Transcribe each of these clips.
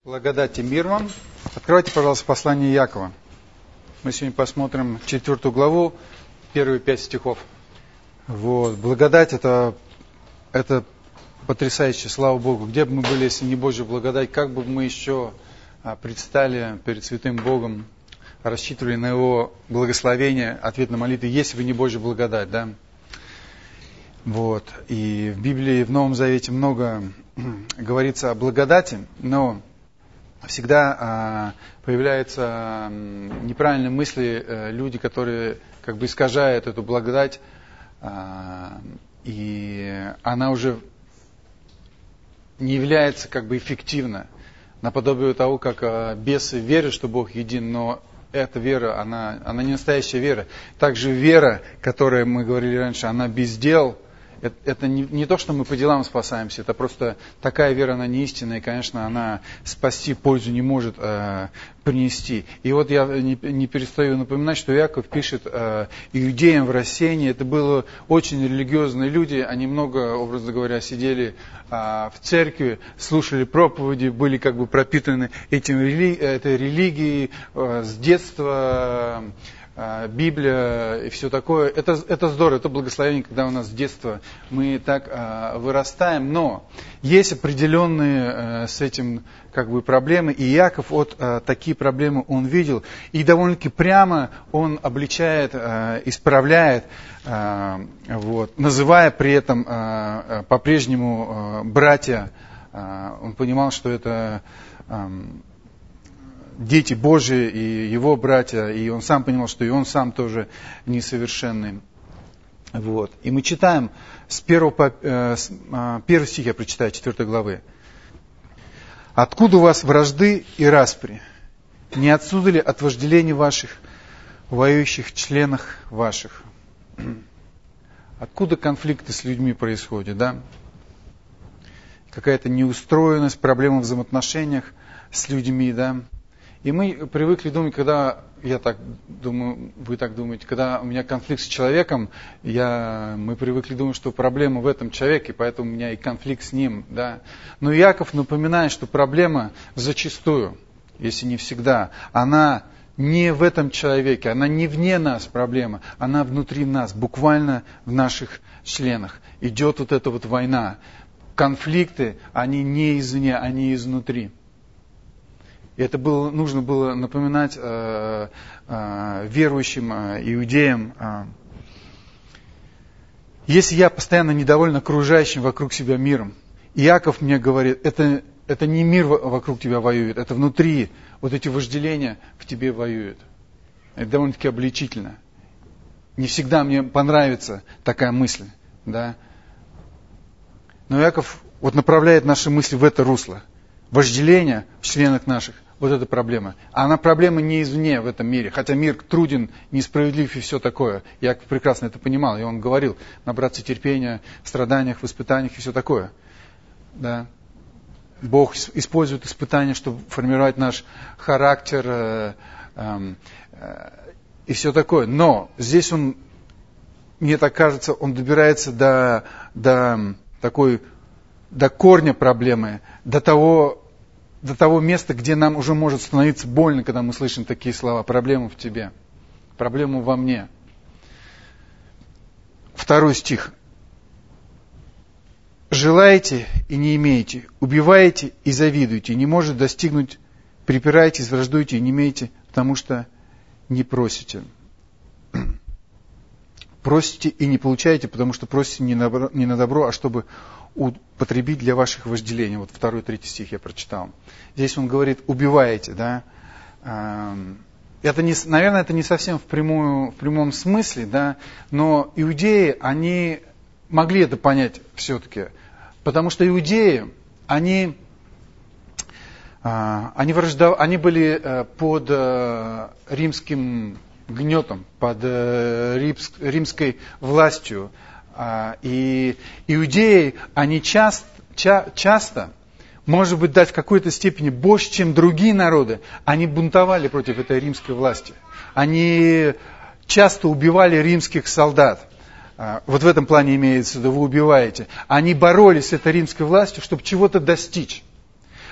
Благодать и мир вам. Открывайте, пожалуйста, послание Иакова. Мы сегодня посмотрим 4 главу, первые 5 стихов. Благодать это потрясающе, слава Богу. Где бы мы были, если не Божья благодать, как бы мы еще предстали перед святым Богом, рассчитывали на Его благословение, ответ на молитвы, если бы не Божья благодать, да? И в Библии, в Новом Завете много говорится о благодати, но всегда появляются неправильные мысли, люди, которые как бы искажают эту благодать, и она уже не является как бы эффективна, наподобие того, как бесы верят, что Бог един, но эта вера, она не настоящая вера. Также вера, которая, мы говорили раньше, она без дел. Это не то, что мы по делам спасаемся, это просто такая вера, она не истинная, и, конечно, она спасти пользу не может принести. И вот я не перестаю напоминать, что Иаков пишет иудеям в рассеянии. Это были очень религиозные люди, они много, образно говоря, сидели в церкви, слушали проповеди, были как бы пропитаны этой религией с детства. Библия и все такое, это здорово, это благословение, когда у нас с детства мы так вырастаем, но есть определенные с этим как бы проблемы, и Иаков такие проблемы он видел, и довольно-таки прямо он обличает, исправляет, называя при этом по-прежнему братья, он понимал, что это дети Божии и его братья, и он сам понимал, что и он сам тоже несовершенный. И мы читаем с первый стих, я прочитаю, 4 главы. «Откуда у вас вражды и распри? Не отсюда ли от вожделений ваших, воюющих членах ваших?» Откуда конфликты с людьми происходят, да? Какая-то неустроенность, проблемы в взаимоотношениях с людьми, да? И мы привыкли думать, когда, я так думаю, вы так думаете, когда у меня конфликт с человеком, мы привыкли думать, что проблема в этом человеке, поэтому у меня и конфликт с ним. Да? Но Иаков напоминает, что проблема зачастую, если не всегда, она не в этом человеке, она не вне нас проблема, она внутри нас, буквально в наших членах. Идет эта война. Конфликты, они не извне, они изнутри. И это нужно было напоминать верующим иудеям. Если я постоянно недоволен окружающим вокруг себя миром, Иаков мне говорит, это не мир вокруг тебя воюет, это внутри эти вожделения в тебе воюют. Это довольно-таки обличительно. Не всегда мне понравится такая мысль. Да? Но Иаков направляет наши мысли в это русло. Вожделение в членах наших. Это проблема. А она проблема не извне в этом мире. Хотя мир труден, несправедлив и все такое. Яков прекрасно это понимал. И он говорил, набраться терпения в страданиях, в испытаниях и все такое. Да. Бог использует испытания, чтобы формировать наш характер и все такое. Но здесь мне так кажется, он добирается до корня проблемы, до того места, где нам уже может становиться больно, когда мы слышим такие слова. Проблема в тебе. Проблема во мне. 2 стих. «Желаете и не имеете, убиваете и завидуете, не можете достигнуть, припираетесь, враждуете и не имеете, потому что не просите». Просите и не получаете, потому что просите не на добро, а чтобы употребить для ваших вожделений. 2-3 стих я прочитал. Здесь он говорит, убиваете, да. Наверное, это не совсем в прямом смысле, да, но иудеи, они могли это понять все-таки. Потому что иудеи, они были под римским гнетом, под римской властью. И иудеи, они часто, может быть, дать в какой-то степени больше, чем другие народы, они бунтовали против этой римской власти. Они часто убивали римских солдат. В этом плане имеется в виду, вы убиваете. Они боролись с этой римской властью, чтобы чего-то достичь.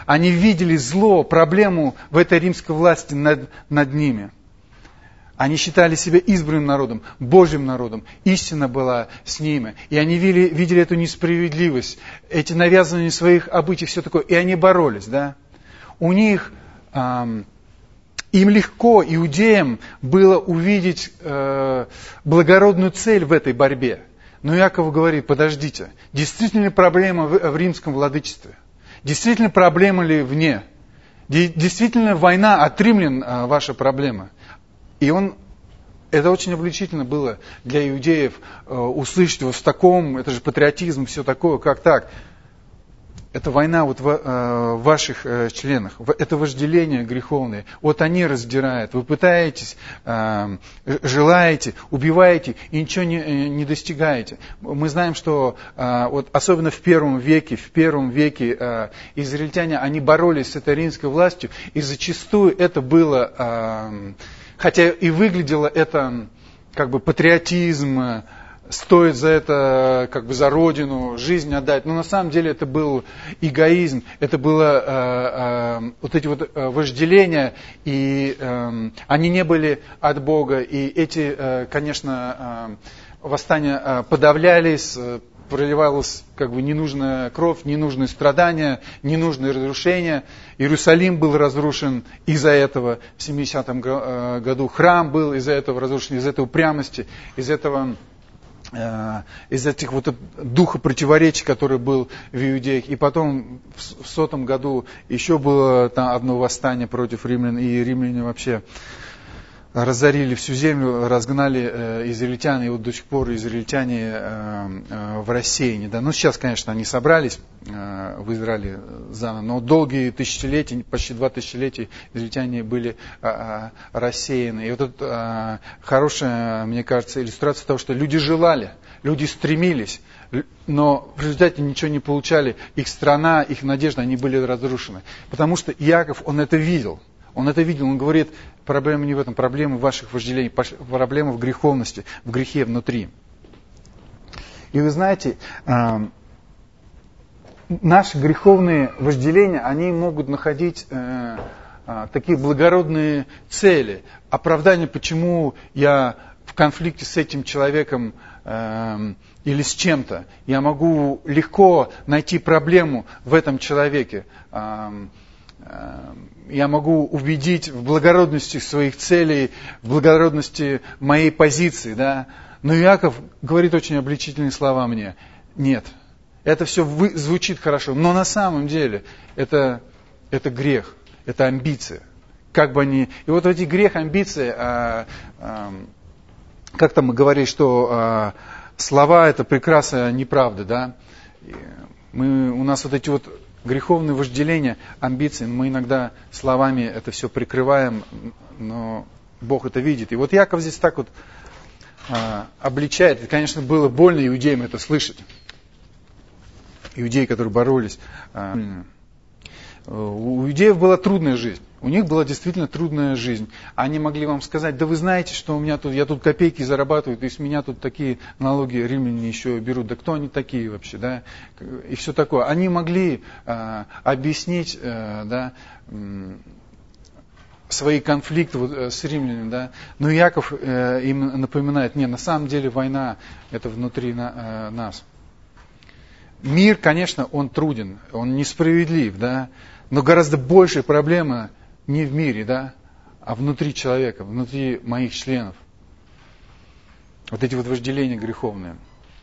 Они видели зло, проблему в этой римской власти над ними. Они считали себя избранным народом, Божьим народом. Истина была с ними. И они видели эту несправедливость, эти навязывания своих обычаев, все такое. И они боролись. Да? У них, им легко, иудеям, было увидеть благородную цель в этой борьбе. Но Иаков говорит, подождите, действительно ли проблема в римском владычестве? Действительно проблема ли вне? Действительно война от римлян ваша проблема? И это очень обличительно было для иудеев услышать вот в таком, это же патриотизм, все такое, как так. Это война вот в ваших членах, это вожделение греховное. Вот они раздирают, вы пытаетесь, желаете, убиваете и ничего не достигаете. Мы знаем, что вот особенно в первом веке израильтяне, они боролись с этой римской властью, и зачастую это было... Хотя и выглядело это как бы патриотизм, стоит за это, как бы за родину, жизнь отдать. Но на самом деле это был эгоизм, это было вот эти вот вожделения, и они не были от Бога. И эти, конечно, восстания подавлялись, проливалась как бы ненужная кровь, ненужные страдания, ненужные разрушения. Иерусалим был разрушен из-за этого в 70-м году. Храм был из-за этого разрушен, из-за этой упрямости, из этих вот духа противоречий, который был в иудеях. И потом в 100-м году еще было там одно восстание против римлян, и римляне вообще разорили всю землю, разгнали израильтян, и вот до сих пор израильтяне в рассеянии. Да. Ну, сейчас, конечно, они собрались в Израиле заново, но долгие тысячелетия, почти 2 тысячелетия израильтяне были рассеяны. И вот это хорошая, мне кажется, иллюстрация того, что люди желали, люди стремились, но в результате ничего не получали. Их страна, их надежда, они были разрушены. Потому что Иаков, он это видел. Он говорит, проблема не в этом, проблема в ваших вожделениях, проблема в греховности, в грехе внутри. И вы знаете, наши греховные вожделения, они могут находить такие благородные цели, оправдание, почему я в конфликте с этим человеком или с чем-то. Я могу легко найти проблему в этом человеке. Я могу убедить в благородности своих целей, в благородности моей позиции. Да? Но Иаков говорит очень обличительные слова мне. Нет, это все звучит хорошо, но на самом деле это грех, это амбиция. Как бы они... И вот эти грех, амбиции, как-то мы говорили, что слова это прекрасная неправда. Да? У нас вот эти вот греховные вожделения, амбиции, мы иногда словами это все прикрываем, но Бог это видит. И вот Иаков здесь так вот обличает. И, конечно, было больно иудеям это слышать. Иудеи, которые боролись. У иудеев была трудная жизнь. У них была действительно трудная жизнь. Они могли вам сказать, да вы знаете, что я тут копейки зарабатываю, и с меня тут такие налоги римляне еще берут. Да кто они такие вообще, да? И все такое. Они могли объяснить, да, свои конфликты с римлянами, да? Но Иаков им напоминает, на самом деле война это внутри нас. Мир, конечно, он труден, он несправедлив, да? Но гораздо большая проблема не в мире, да, а внутри человека, внутри моих членов. Вот эти вот вожделения греховные.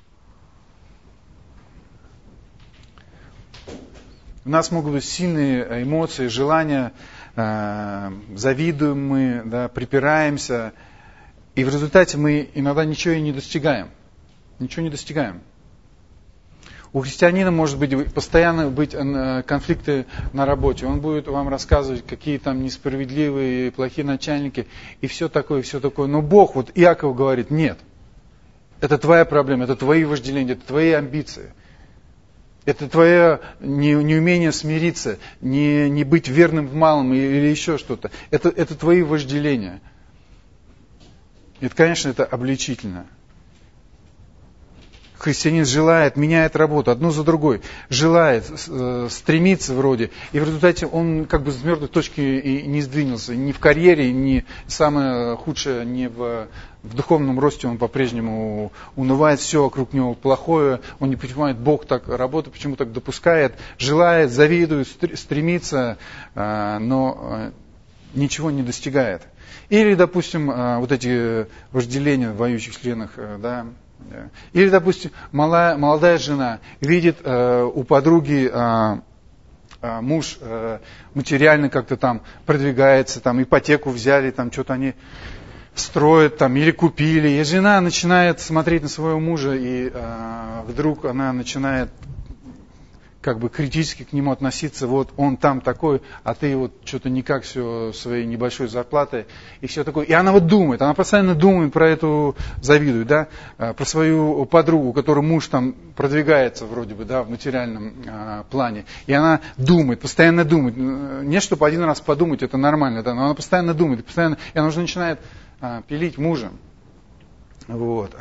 У нас могут быть сильные эмоции, желания, завидуем мы, да, припираемся, и в результате мы иногда ничего и не достигаем. Ничего не достигаем. У христианина может быть постоянно быть конфликты на работе. Он будет вам рассказывать, какие там несправедливые, плохие начальники и все такое, все такое. Но Бог, вот Иаков говорит, нет. Это твоя проблема, это твои вожделения, это твои амбиции. Это твое неумение смириться, не быть верным в малом или еще что-то. Это твои вожделения. Это, конечно, это обличительно. христианин желает, меняет работу, одну за другой, желает, стремится вроде, и в результате он как бы с мертвой точки и не сдвинулся, ни в карьере, ни самое худшее, не в духовном росте он по-прежнему унывает, все вокруг него плохое, он не понимает, Бог так работает, почему так допускает, желает, завидует, стремится, но ничего не достигает. Или, допустим, вот эти вожделения в воюющих членах, да. Или, допустим, молодая жена видит у подруги муж материально как-то там продвигается, там ипотеку взяли, там что-то они строят там или купили. И жена начинает смотреть на своего мужа, и вдруг она начинает как бы критически к нему относиться, вот он там такой, а ты вот что-то никак все своей небольшой зарплатой, и все такое. И она вот думает, она постоянно думает про эту, завидует, да, про свою подругу, у которой муж там продвигается вроде бы, да, в материальном плане. И она думает, постоянно думает. Не чтобы один раз подумать, это нормально, да, но она постоянно думает, постоянно, и она уже начинает пилить мужа. Вот.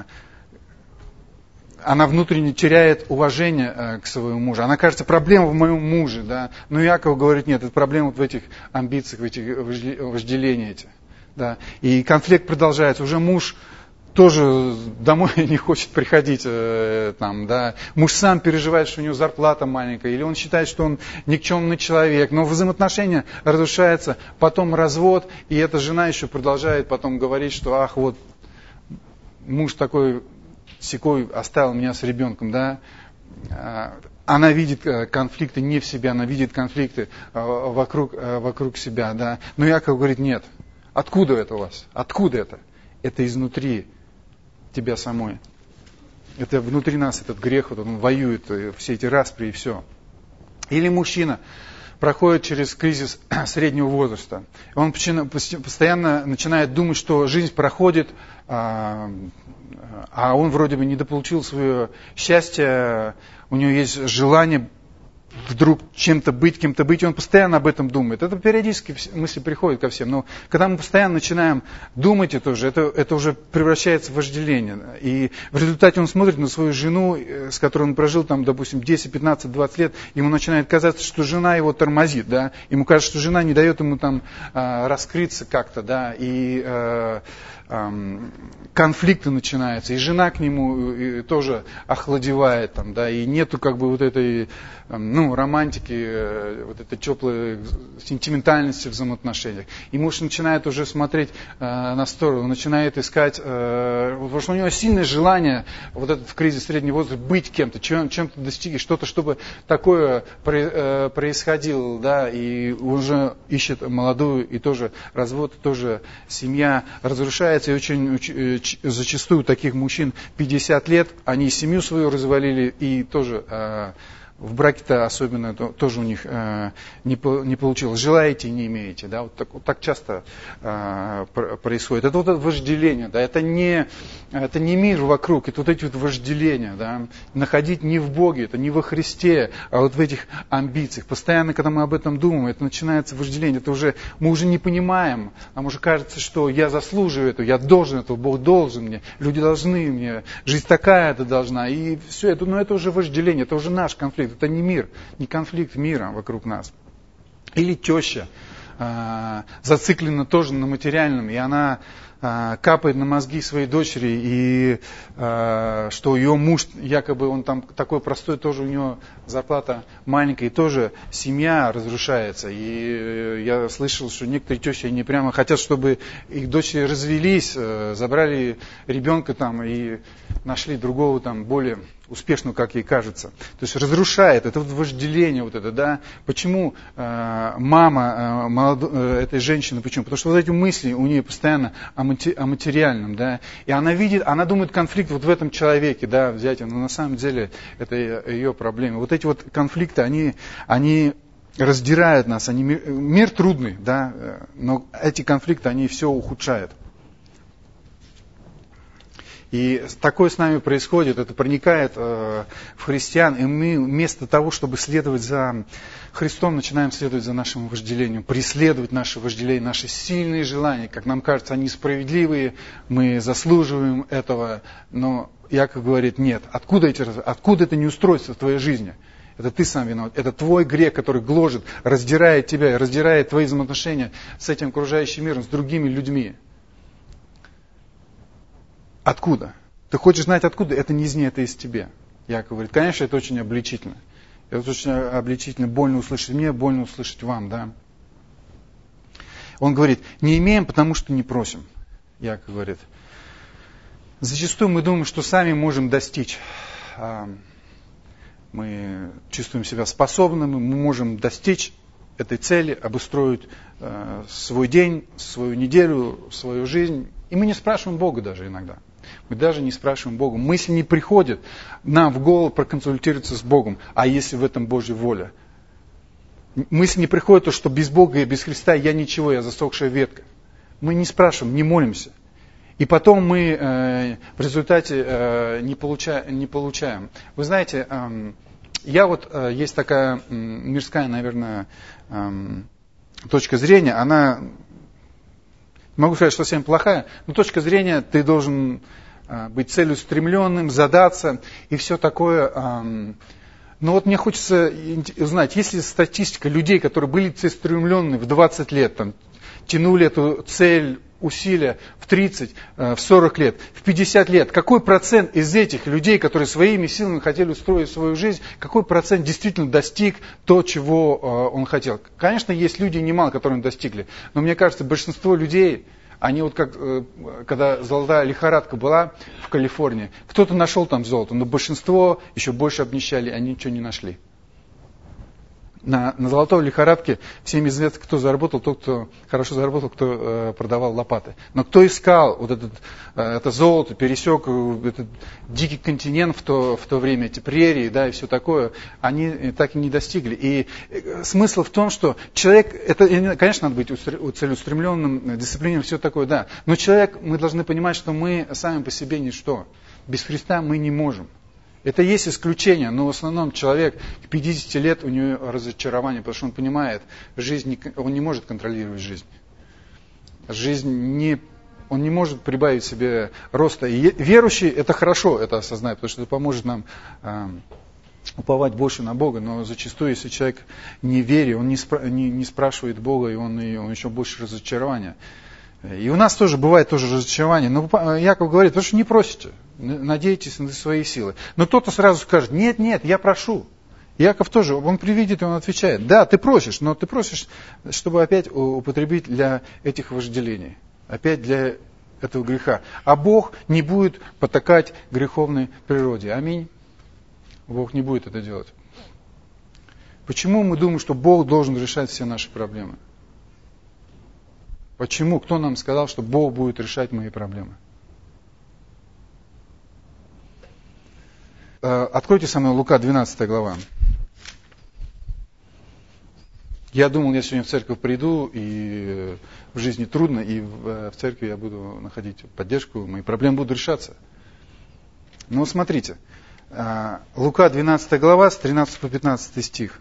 Она внутренне теряет уважение к своему мужу. Она кажется, проблема в моем муже. Да? Но Иаков говорит, нет, это проблема в этих амбициях, в этих вожделениях. Да? И конфликт продолжается. Уже муж тоже домой не хочет приходить. Там, да? Муж сам переживает, что у него зарплата маленькая. Или он считает, что он никчемный человек. Но взаимоотношения разрушаются. Потом развод. И эта жена еще продолжает потом говорить, что ах, вот муж такой... Сикой оставил меня с ребенком, да, она видит конфликты не в себе, она видит конфликты вокруг себя, да. Но Иаков говорит, нет, откуда это у вас? Откуда это? Это изнутри тебя самой. Это внутри нас этот грех, вот он воюет, все эти распри и все. Или мужчина проходит через кризис среднего возраста. Он постоянно начинает думать, что жизнь проходит, а он вроде бы недополучил свое счастье, у него есть желание вдруг чем-то быть, кем-то быть, и он постоянно об этом думает. Это периодически мысли приходят ко всем, но когда мы постоянно начинаем думать это уже превращается в вожделение. И в результате он смотрит на свою жену, с которой он прожил, там, допустим, 10, 15, 20 лет, ему начинает казаться, что жена его тормозит, да? Ему кажется, что жена не дает ему там раскрыться как-то, да, и конфликты начинаются, и жена к нему тоже охладевает, там, да, и нету как бы вот этой, романтики, вот этой теплой сентиментальности в взаимоотношениях. И муж начинает уже смотреть на сторону, начинает искать, потому что у него сильное желание, вот этот в кризис среднего возраста, быть кем-то, чем-то достигнуть, что-то, чтобы такое происходило, да, и уже ищет молодую, и тоже развод, тоже семья разрушается. И очень зачастую таких мужчин 50 лет, они семью свою развалили, и тоже в браке-то особенно тоже у них не получилось. Желаете, не имеете. Да? Вот так часто происходит. Это вот это вожделение. Да? Это не мир вокруг, это вот эти вот вожделения. Да? Находить не в Боге, это не во Христе, а вот в этих амбициях. Постоянно, когда мы об этом думаем, это начинается вожделение. Мы уже не понимаем. Нам уже кажется, что я заслуживаю этого, я должен этого, Бог должен мне, люди должны мне, жизнь такая-то должна. И все это, но это уже вожделение, это уже наш конфликт. Это не мир, не конфликт мира вокруг нас. Или теща зациклена тоже на материальном, и она капает на мозги своей дочери, и что ее муж, якобы он там такой простой, тоже у него зарплата маленькая, и тоже семья разрушается. И я слышал, что некоторые тещи, они прямо хотят, чтобы их дочери развелись, забрали ребенка там и нашли другого там более успешного, как ей кажется. То есть разрушает, это вот вожделение вот это, да. Почему мама этой женщины, почему? Потому что вот эти мысли у нее постоянно о материальном, да. И она видит, она думает конфликт вот в этом человеке, да, взять, но на самом деле это ее проблема. Вот эти вот конфликты, они раздирают нас, мир трудный, да, но эти конфликты, они все ухудшают. И такое с нами происходит, это проникает в христиан, и мы вместо того, чтобы следовать за Христом, начинаем следовать за нашим вожделением, преследовать наше вожделение, наши сильные желания. Как нам кажется, они справедливые, мы заслуживаем этого, но Иаков говорит, нет, откуда это неустройство в твоей жизни? Это ты сам виноват, это твой грех, который гложет, раздирает тебя, раздирает твои взаимоотношения с этим окружающим миром, с другими людьми. Откуда? Ты хочешь знать откуда? Это не из нее, это из тебя. Иаков говорит, конечно, это очень обличительно. Это очень обличительно, больно услышать мне, больно услышать вам, да. Он говорит, не имеем, потому что не просим. Иаков говорит, зачастую мы думаем, что сами можем достичь. Мы чувствуем себя способными, мы можем достичь этой цели, обустроить свой день, свою неделю, свою жизнь. И мы не спрашиваем Бога даже иногда. Мы даже не спрашиваем Бога. Мысли не приходят нам в голову проконсультироваться с Богом. А если в этом Божья воля? Мысли не приходят, то, что без Бога и без Христа я ничего, я засохшая ветка. Мы не спрашиваем, не молимся. И потом мы в результате не получаем. Вы знаете, есть такая мирская, наверное, точка зрения, она, не могу сказать, что совсем плохая, но точка зрения, ты должен быть целеустремленным, задаться и все такое. Но вот мне хочется узнать, есть ли статистика людей, которые были целеустремленны в 20 лет, тянули эту цель, усилия в 30, в 40 лет, в 50 лет. Какой процент из этих людей, которые своими силами хотели устроить свою жизнь, какой процент действительно достиг то, чего он хотел? Конечно, есть люди немало, которые достигли. Но мне кажется, большинство людей, они вот как, когда золотая лихорадка была в Калифорнии, кто-то нашел там золото, но большинство еще больше обнищали, они ничего не нашли. На золотой лихорадке всем известно, кто заработал, тот, кто хорошо заработал, кто продавал лопаты. Но кто искал вот это золото, пересек этот дикий континент в то время, эти прерии, да, и все такое, они так и не достигли. И смысл в том, что человек, это, конечно, надо быть целеустремленным, дисциплинированным, все такое, да. Но человек, мы должны понимать, что мы сами по себе ничто. Без Христа мы не можем. Это есть исключение, но в основном человек к 50 лет у него разочарование, потому что он понимает, он не может контролировать жизнь. Он не может прибавить себе роста. И верующий, это хорошо, это осознать, потому что это поможет нам уповать больше на Бога. Но зачастую, если человек не верит, он не спрашивает Бога, и он еще больше разочарования. И у нас тоже бывает тоже разочарование. Но Иаков говорит, потому что не просите, надейтесь на свои силы. Но кто-то сразу скажет, нет, я прошу. Иаков тоже, он привидит, и он отвечает, да, ты просишь, но ты просишь, чтобы опять употребить для этих вожделений, опять для этого греха. А Бог не будет потакать греховной природе. Аминь. Бог не будет это делать. Почему мы думаем, что Бог должен решать все наши проблемы? Почему? Кто нам сказал, что Бог будет решать мои проблемы? Откройте со мной Лука, 12 глава. Я думал, я сегодня в церковь приду, и в жизни трудно, и в церкви я буду находить поддержку, мои проблемы будут решаться. Но смотрите, Лука, 12 глава, с 13 по 15 стих.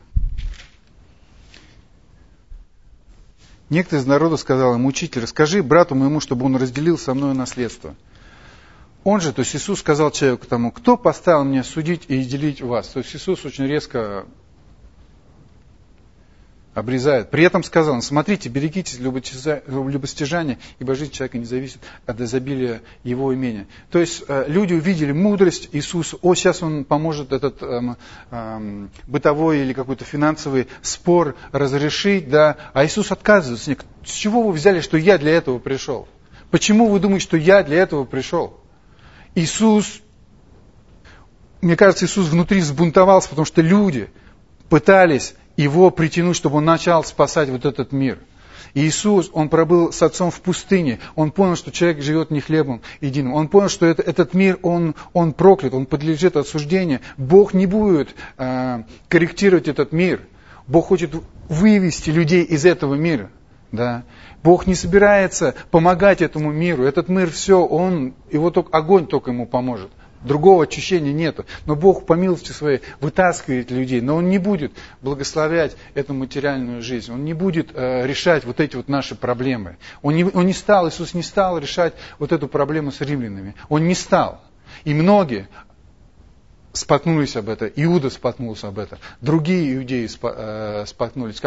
Некто из народа сказал ему, учитель, расскажи брату моему, чтобы он разделил со мной наследство. Он же, то есть Иисус сказал человеку тому, кто поставил меня судить и делить вас? То есть Иисус очень резко обрезает. При этом сказал, смотрите, берегитесь любостяжания, ибо жизнь человека не зависит от изобилия его имения. То есть люди увидели мудрость Иисуса, сейчас он поможет этот бытовой или какой-то финансовый спор разрешить, да, а Иисус отказывается. С чего вы взяли, что я для этого пришел? Почему вы думаете, что я для этого пришел? Иисус, мне кажется, Иисус внутри взбунтовался, потому что люди пытались его притянуть, чтобы он начал спасать вот этот мир. И Иисус, он пробыл с Отцом в пустыне, он понял, что человек живет не хлебом единым, он понял, что этот мир, он проклят, он подлежит осуждению. Бог не будет корректировать этот мир, Бог хочет вывести людей из этого мира. Да. Бог не собирается помогать этому миру. Этот мир все, его только огонь только ему поможет. Другого очищения нету. Но Бог по милости своей вытаскивает людей. Но Он не будет благословлять эту материальную жизнь. Он не будет решать вот эти вот наши проблемы. Иисус не стал решать вот эту проблему с римлянами. Он не стал. И многие споткнулись об этом. Иуда споткнулся об этом. Другие иудеи споткнулись.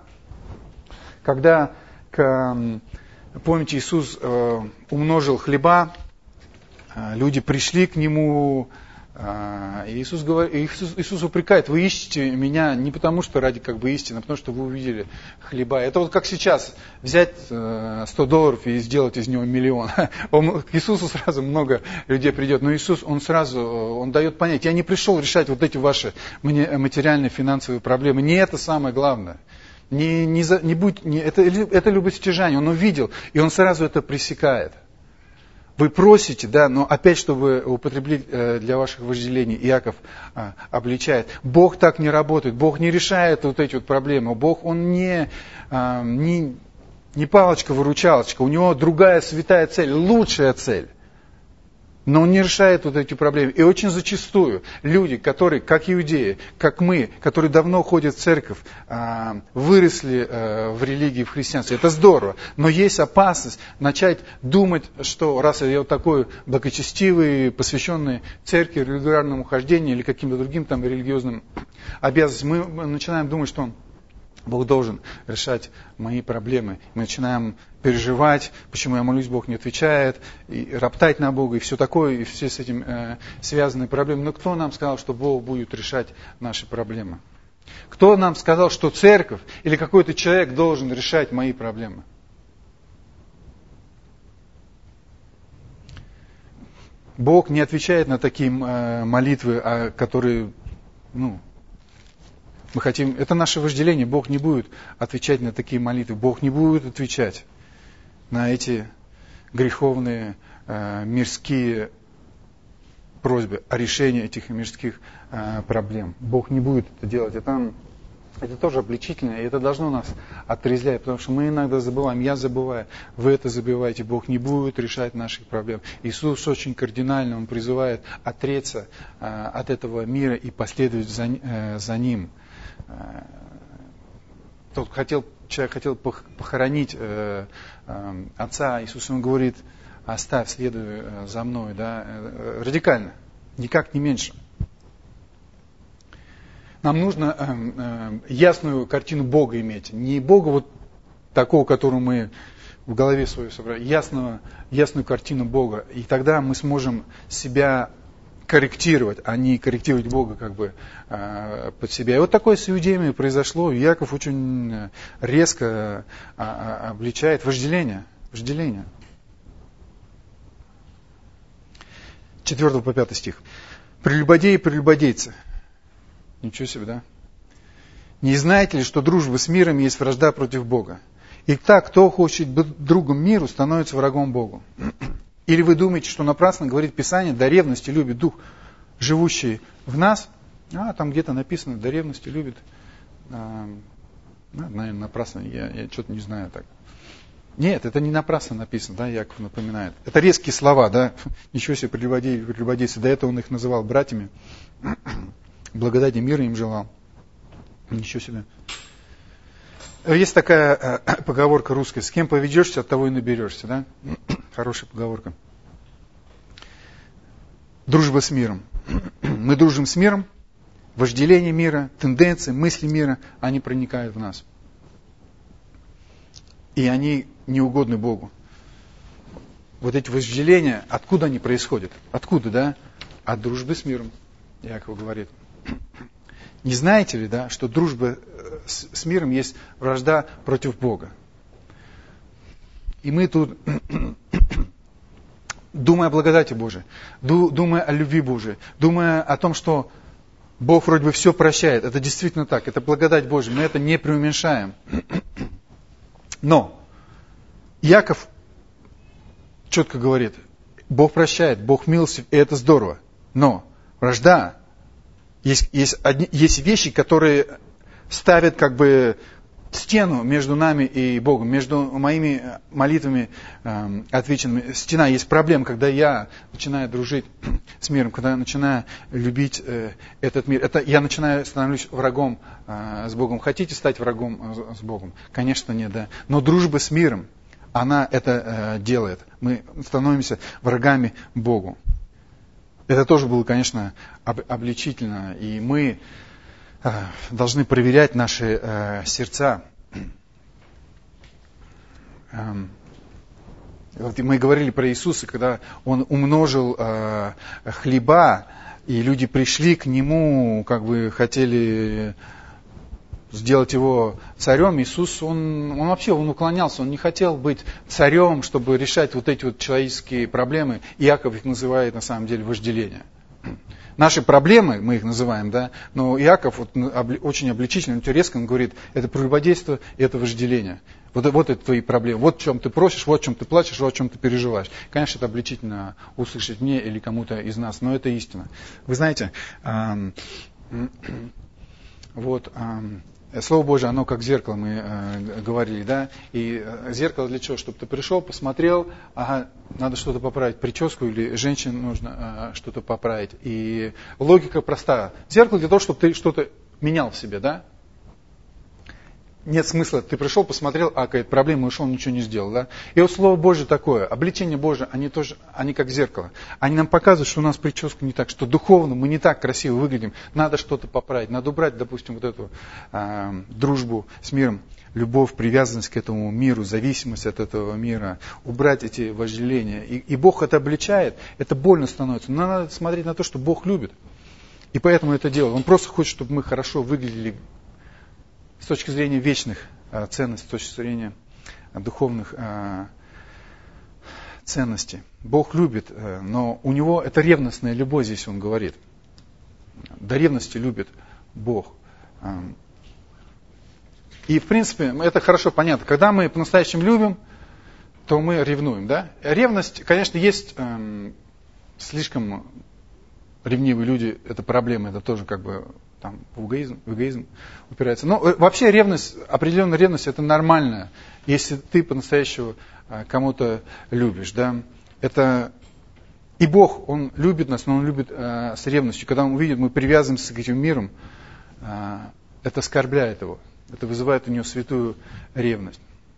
Когда помните, Иисус умножил хлеба, люди пришли к Нему, и Иисус упрекает: вы ищете Меня не потому, что ради истины, а потому, что вы увидели хлеба. Это вот как сейчас взять $100 и сделать из него миллион. К Иисусу сразу много людей придет, но Иисус, Он дает понять: я не пришел решать вот эти ваши материальные, финансовые проблемы. Не это самое главное. Это любостяжание. Он увидел, и Он сразу это пресекает. Вы просите, да, но опять, чтобы употребить для ваших вожделений, Иаков обличает. Бог так не работает, Бог не решает вот эти вот проблемы. Бог, Он не палочка-выручалочка, у Него другая святая цель, лучшая цель. Но Он не решает вот эти проблемы. И очень зачастую люди, которые, как иудеи, как мы, которые давно ходят в церковь, выросли в религии, в христианстве, это здорово. Но есть опасность начать думать, что раз я вот такой благочестивый, посвященный церкви, регулярному хождению или каким-то другим там религиозным обязанностям, мы начинаем думать, что Бог должен решать мои проблемы. Мы начинаем переживать, почему я молюсь, Бог не отвечает, и роптать на Бога, и все такое, и все с этим связанные проблемы. Но кто нам сказал, что Бог будет решать наши проблемы? Кто нам сказал, что церковь или какой-то человек должен решать мои проблемы? Бог не отвечает на такие молитвы, которые, мы хотим, это наше вожделение. Бог не будет отвечать на такие молитвы. Бог не будет отвечать на эти греховные, мирские просьбы о решении этих мирских проблем. Бог не будет это делать. Это тоже обличительно, и это должно нас отрезвлять, потому что мы иногда забываем, я забываю, вы это забываете, Бог не будет решать наших проблем. Иисус очень кардинально, Он призывает отречься от этого мира и последовать за Ним. Человек хотел похоронить отца, Иисус ему говорит: оставь, следуй за мной, да, радикально, никак не меньше. Нам нужно ясную картину Бога иметь, не Бога вот такого, которого мы в голове своей собрали, ясную картину Бога, и тогда мы сможем себя корректировать, а не корректировать Бога под себя. И вот такое с иудеями произошло. Иаков очень резко обличает вожделение. 4 по 5 стих. Прелюбодеи и прелюбодейцы. Ничего себе, да? Не знаете ли, что дружба с миром есть вражда против Бога? И так, кто хочет быть другом миру, становится врагом Богу. Или вы думаете, что напрасно говорит Писание: до ревности любит Дух, живущий в нас? Там где-то написано: до ревности любит. Наверное, напрасно, я что-то не знаю так. Нет, это не напрасно написано, да, Яков напоминает. Это резкие слова, да. Ничего себе, прелюбодейцы. До этого он их называл братьями. Благодати мира им желал. Ничего себе. Есть такая поговорка русская: с кем поведешься, от того и наберешься, да? Хорошая поговорка. Дружба с миром. Мы дружим с миром, вожделение мира, тенденции, мысли мира, они проникают в нас. И они неугодны Богу. Вот эти вожделения, откуда они происходят? Откуда, да? От дружбы с миром, Иаков говорит. Не знаете ли, да, что дружба с миром есть вражда против Бога? И мы тут, думая о благодати Божией, думая о любви Божией, думая о том, что Бог вроде бы все прощает, это действительно так, это благодать Божия, мы это не преуменьшаем. Но Иаков четко говорит: Бог прощает, Бог милостив, и это здорово. Но вражда, есть вещи, которые ставят стену между нами и Богом, между моими молитвами отвеченными. Стена, есть проблема, когда я начинаю дружить с миром, когда я начинаю любить этот мир. Это я начинаю становлюсь врагом с Богом. Хотите стать врагом с Богом? Конечно, нет, да. Но дружба с миром, она это делает. Мы становимся врагами Богу. Это тоже было, конечно, обличительно. И мы должны проверять наши сердца. Вот мы говорили про Иисуса, когда Он умножил хлеба, и люди пришли к Нему, как бы хотели сделать Его царем. Иисус, он вообще уклонялся, Он не хотел быть царем, чтобы решать вот эти вот человеческие проблемы. Иаков их называет на самом деле вожделение. Наши проблемы, мы их называем, да, но Иаков вот, очень обличительно, резко он говорит, это прелюбодейство и это вожделение. Вот это твои проблемы. Вот в чем ты просишь, вот в чем ты плачешь, вот в чем ты переживаешь. Конечно, это обличительно услышать мне или кому-то из нас, но это истина. Вы знаете, Слово Божие, оно как зеркало, мы говорили, да, и зеркало для чего? Чтобы ты пришел, посмотрел, ага, надо что-то поправить, прическу или женщине нужно что-то поправить. И логика проста. Зеркало для того, чтобы ты что-то менял в себе, да? Нет смысла, ты пришел, посмотрел, какая-то проблема, ушел, ничего не сделал, да? И вот Слово Божие такое, обличение Божие, они как зеркало. Они нам показывают, что у нас прическа не так, что духовно мы не так красиво выглядим, надо что-то поправить, надо убрать, допустим, вот эту дружбу с миром, любовь, привязанность к этому миру, зависимость от этого мира, убрать эти вожделения. И Бог это обличает, это больно становится, но надо смотреть на то, что Бог любит. И поэтому это делает. Он просто хочет, чтобы мы хорошо выглядели, с точки зрения вечных ценностей, с точки зрения духовных ценностей. Бог любит, но у него это ревностная любовь, здесь он говорит. До ревности любит Бог. И в принципе это хорошо понятно. Когда мы по-настоящему любим, то мы ревнуем. Да? Ревность, конечно, есть слишком ревнивые люди, это проблема, это тоже как бы там, в эгоизм упирается. Но вообще ревность, определенная ревность, это нормально, если ты по-настоящему кому-то любишь. Да? Это и Бог, Он любит нас, но Он любит с ревностью. Когда Он увидит, мы привязываемся к этим мирам, это оскорбляет Его. Это вызывает у Него святую ревность.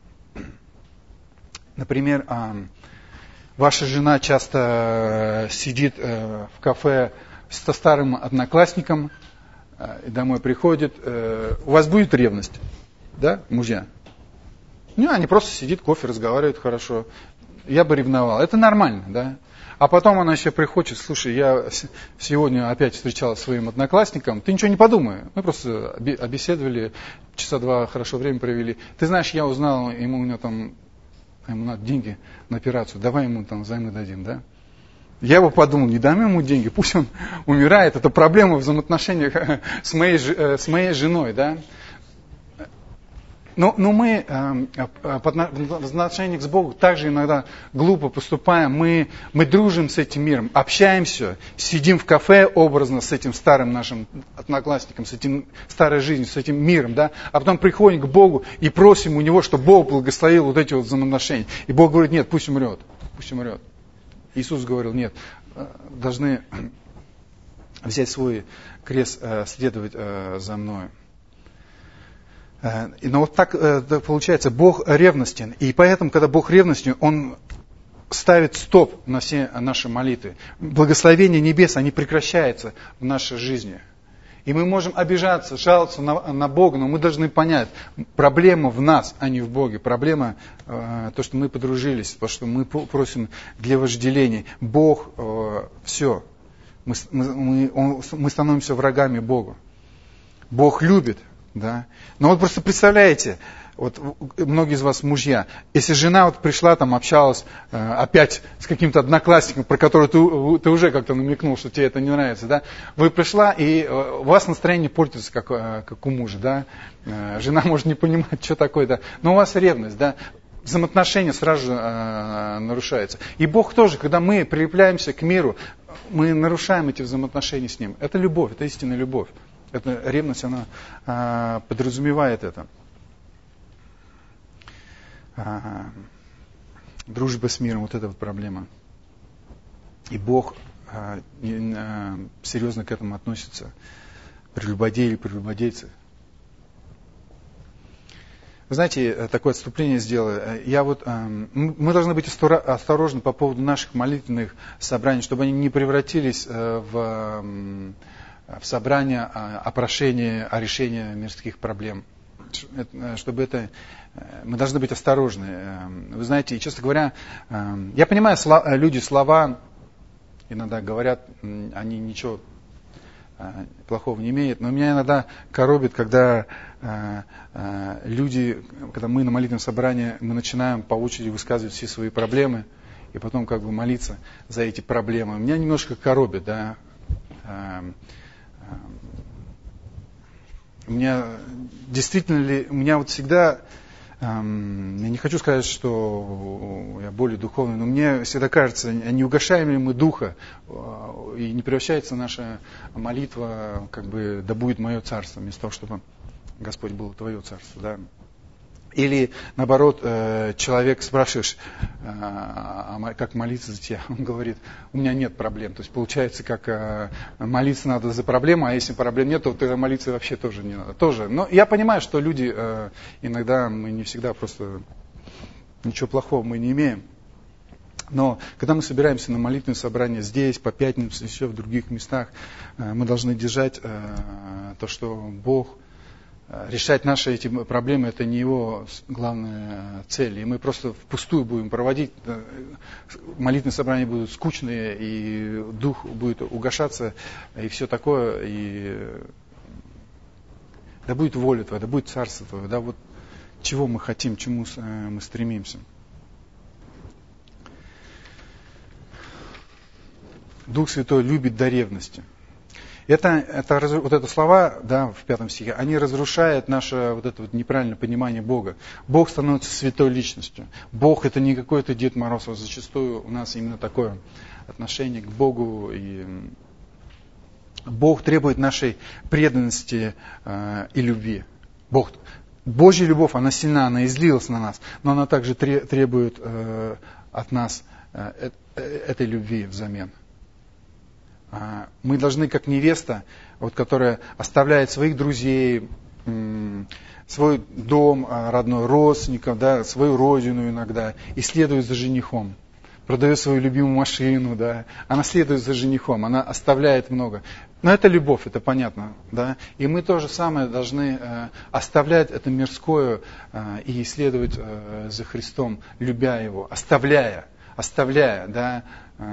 Например, ваша жена часто сидит в кафе со старым одноклассником, и домой приходит. У вас будет ревность, да, мужья? Ну, они просто сидят, кофе, разговаривают хорошо. Я бы ревновал. Это нормально, да? А потом она еще приходит, слушай, я сегодня опять встречалась со своим одноклассником, ты ничего не подумай. Мы просто обеседовали, часа два хорошо время провели. Ты знаешь, я узнал, у него там, ему надо деньги на операцию, давай ему там займы дадим, да? Я бы подумал, не дам ему деньги, пусть он умирает. Это проблема в взаимоотношениях с моей женой, да. Но мы в отношениях с Богом также иногда глупо поступаем. Мы дружим с этим миром, общаемся, сидим в кафе образно с этим старым нашим одноклассником, с этим старой жизнью, с этим миром, да. А потом приходим к Богу и просим у Него, чтобы Бог благословил вот эти вот взаимоотношения. И Бог говорит, нет, пусть умрет, пусть умрет. Иисус говорил, нет, должны взять свой крест, следовать за мною. Но вот так получается, Бог ревностен. И поэтому, когда Бог ревностен, Он ставит стоп на все наши молитвы. Благословения небес, они прекращаются в нашей жизни. И мы можем обижаться, жаловаться на Бога, но мы должны понять, проблема в нас, а не в Боге. Проблема то, что мы подружились, то, что мы просим для вожделения. Бог, все, мы становимся врагами Бога. Бог любит, да. Но вот просто представляете, вот многие из вас мужья, если жена вот пришла, там общалась опять с каким-то одноклассником, про которого ты уже как-то намекнул, что тебе это не нравится, да, вы пришла, и у вас настроение портится, как у мужа, да, жена может не понимать, что такое, да, но у вас ревность, да, взаимоотношения сразу же нарушаются. И Бог тоже, когда мы прилепляемся к миру, мы нарушаем эти взаимоотношения с Ним. Это любовь, это истинная любовь. Эта ревность, она подразумевает это. дружба с миром, вот эта вот проблема. И Бог серьезно к этому относится. Прелюбодеи, прелюбодейцы. Вы знаете, такое отступление сделаю. Мы должны быть осторожны по поводу наших молитвенных собраний, чтобы они не превратились в собрание о прошении, о решении мирских проблем. Мы должны быть осторожны. Вы знаете, честно говоря, я понимаю, люди слова иногда говорят, они ничего плохого не имеют, но меня иногда коробит, когда люди, когда мы на молитвенном собрании, мы начинаем по очереди высказывать все свои проблемы, и потом как бы молиться за эти проблемы. Меня немножко коробит, да. У меня вот всегда, я не хочу сказать, что я более духовный, но мне всегда кажется, не угошаем ли мы духа, и не превращается наша молитва, как бы, да будет мое царство, вместо того, чтобы Господь было твое царство, да. Или, наоборот, человек спрашиваешь, как молиться за тебя, он говорит, у меня нет проблем. То есть получается, как молиться надо за проблему, а если проблем нет, то тогда молиться вообще тоже не надо. Тоже. Но я понимаю, что люди, иногда мы не всегда просто, ничего плохого мы не имеем. Но когда мы собираемся на молитвенное собрание здесь, по пятницам, еще в других местах, мы должны держать то, что Бог... Решать наши эти проблемы, это не его главная цель. И мы просто впустую будем проводить. Молитвенные собрания будут скучные, и дух будет угошаться, и все такое. И да будет воля Твоя, да будет царство Твое. Да вот чего мы хотим, чему мы стремимся. Дух Святой любит до ревности. Вот это слова, да, в 5 стихе, они разрушают наше вот это вот неправильное понимание Бога. Бог становится святой личностью. Бог это не какой-то Дед Мороз. Зачастую у нас именно такое отношение к Богу. И Бог требует нашей преданности и любви. Божья любовь, она сильна, она излилась на нас, но она также требует от нас этой любви взамен. Мы должны, как невеста, вот, которая оставляет своих друзей, свой дом родной, родственников, да, свою родину иногда, и следует за женихом. Продает свою любимую машину, да, она следует за женихом, она оставляет много. Но это любовь, это понятно, да. И мы то же самое должны оставлять это мирское и следовать за Христом, любя Его, оставляя, да.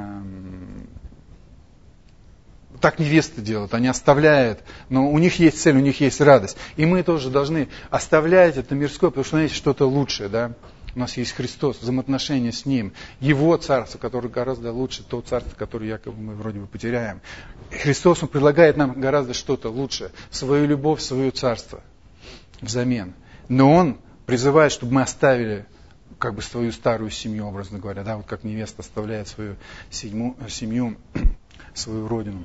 Так невесты делают, они оставляют, но у них есть цель, у них есть радость. И мы тоже должны оставлять это мирское, потому что у нас есть что-то лучшее, да. У нас есть Христос, взаимоотношения с Ним, Его царство, которое гораздо лучше, то царство, которое якобы мы вроде бы потеряем. И Христос, Он предлагает нам гораздо что-то лучшее, свою любовь, свое царство взамен. Но Он призывает, чтобы мы оставили как бы свою старую семью, образно говоря, да, вот как невеста оставляет свою семью, свою родину.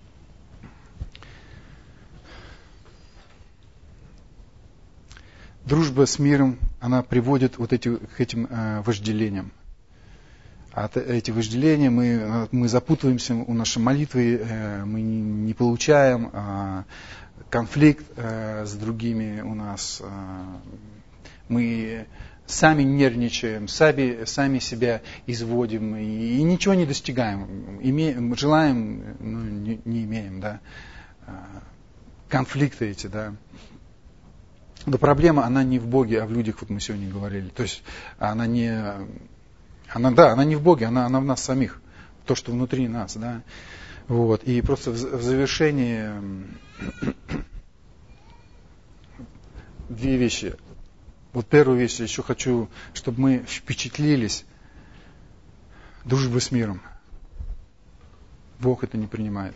Дружба с миром, она приводит к этим вожделениям. А эти вожделения, мы запутываемся в нашей молитве, мы не получаем конфликт с другими у нас. Мы сами нервничаем, сами себя изводим и ничего не достигаем. Желаем, но не имеем, да. Конфликты эти, да. Но проблема, она не в Боге, а в людях, вот мы сегодня говорили. То есть она не в Боге, она в нас самих. То, что внутри нас, да. Вот. И просто в завершении две вещи. Вот первую вещь, я еще хочу, чтобы мы впечатлились дружбой с миром. Бог это не принимает.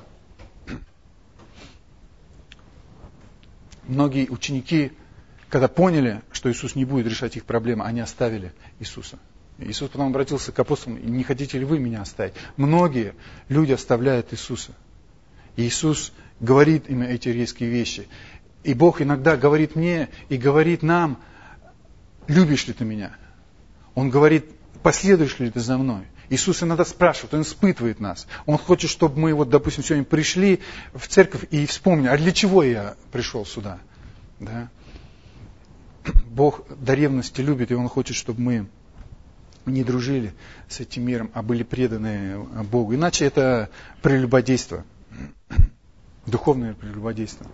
Многие ученики, когда поняли, что Иисус не будет решать их проблемы, они оставили Иисуса. Иисус потом обратился к апостолам: не хотите ли вы меня оставить? Многие люди оставляют Иисуса. И Иисус говорит им эти резкие вещи. И Бог иногда говорит мне и говорит нам любишь ли ты меня? Он говорит, последуешь ли ты за мной? Иисус иногда спрашивает, Он испытывает нас. Он хочет, чтобы мы, вот, допустим, сегодня пришли в церковь и вспомнили, а для чего я пришел сюда? Да? Бог до ревности любит, и Он хочет, чтобы мы не дружили с этим миром, а были преданы Богу. Иначе это прелюбодейство, духовное прелюбодейство.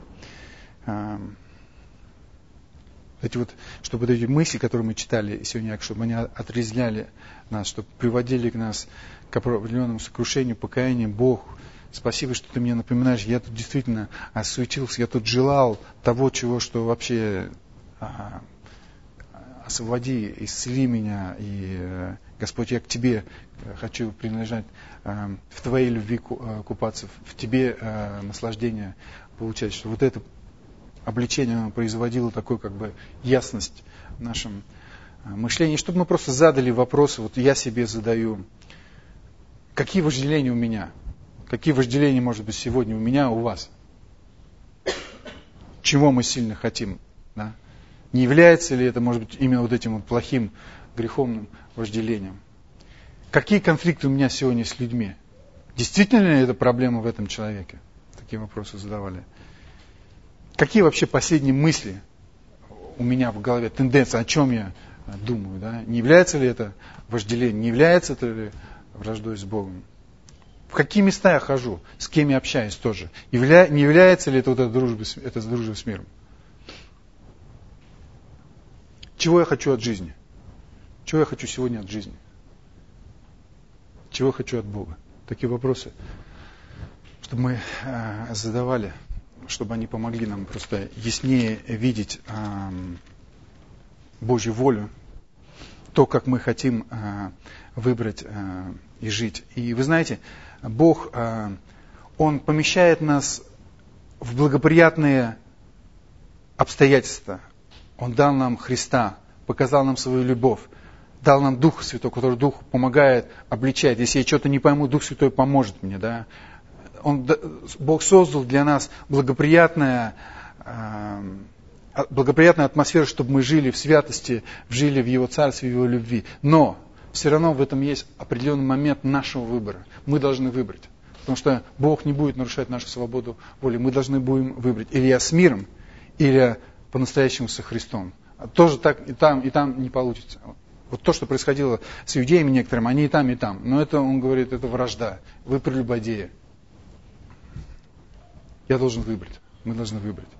Чтобы эти мысли, которые мы читали сегодня, чтобы они отрезвляли нас, чтобы приводили нас к определенному сокрушению, покаянию. Бог, спасибо, что ты мне напоминаешь, я тут действительно осуетился, я тут желал того, что вообще освободи, исцели меня, и, Господь, я к Тебе хочу принадлежать, в Твоей любви купаться, в Тебе наслаждение получать, что вот это обличение производило такую ясность в нашем мышлении, чтобы мы просто задали вопросы, вот я себе задаю, какие вожделения у меня, какие вожделения, может быть, сегодня у меня, у вас, чего мы сильно хотим, да? Не является ли это, может быть, именно вот этим вот плохим, греховным вожделением? Какие конфликты у меня сегодня с людьми? Действительно ли это проблема в этом человеке? Такие вопросы задавали. Какие вообще последние мысли у меня в голове, тенденции, о чем я думаю? Да? Не является ли это вожделением? Не является это ли враждой с Богом? В какие места я хожу? С кем я общаюсь тоже? Не является ли это дружба с миром? Чего я хочу от жизни? Чего я хочу сегодня от жизни? Чего я хочу от Бога? Такие вопросы, чтобы мы задавали, чтобы они помогли нам просто яснее видеть Божью волю, то, как мы хотим выбрать и жить. И вы знаете, Бог, Он помещает нас в благоприятные обстоятельства. Он дал нам Христа, показал нам свою любовь, дал нам Духа Святого, который Дух помогает, обличает. Если я что-то не пойму, Дух Святой поможет мне. Да? Бог создал для нас благоприятную атмосферу, чтобы мы жили в святости, жили в Его Царстве, в Его любви. Но все равно в этом есть определенный момент нашего выбора. Мы должны выбрать. Потому что Бог не будет нарушать нашу свободу воли. Мы должны будем выбрать. Или я с миром, или по-настоящему со Христом. Тоже так и там не получится. Вот то, что происходило с иудеями некоторыми, они и там, и там. Но это, он говорит, это вражда. Вы прелюбодеи. Я должен выбрать. Мы должны выбрать.